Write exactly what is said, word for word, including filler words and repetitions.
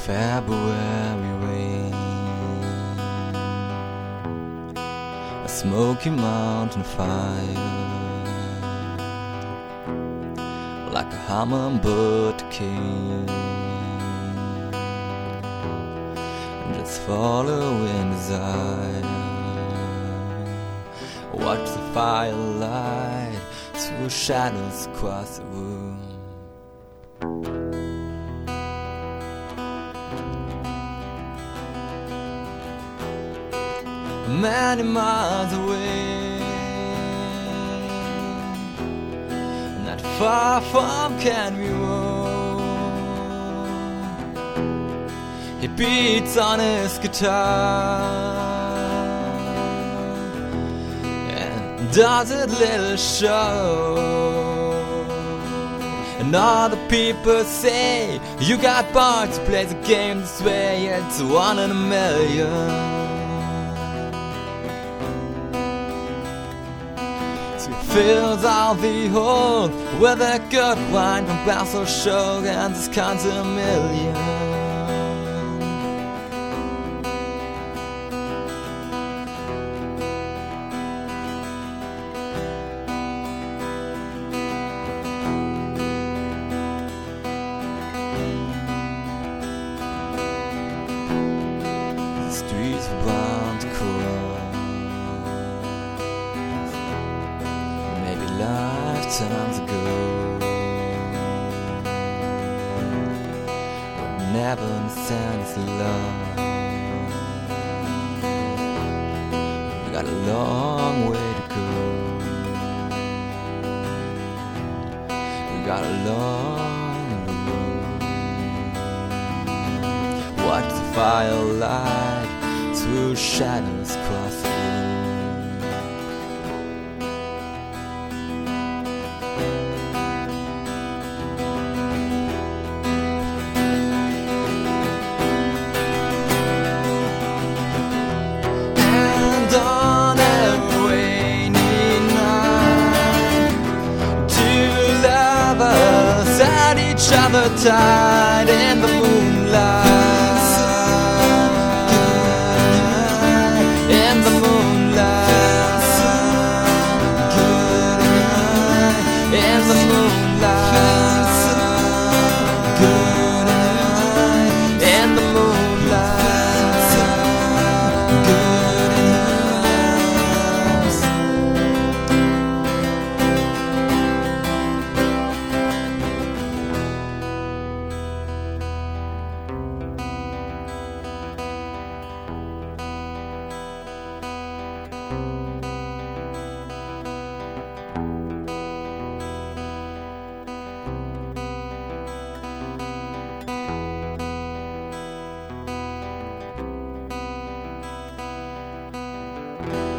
February rain, a smoky mountain fire, like a hummingbird king, just following desire. Watch the firelight through shadows across the room. Many miles away, not far from Canby Road, he beats on his guitar and does a little show. And all the people say, you got parts to play the game this way. It's one in a million. Fills all the hold with a good wine from glass or show, and this counts a million. The streets were bound to cross, lifetimes ago, we'll never understand this love. We got a long way to go. We got a long road. Watch the firelight through shadows cross the room. On every rainy night, two lovers at each other tied in the moonlight, in the moonlight, in the moonlight, good night, in the moonlight, good. Bye.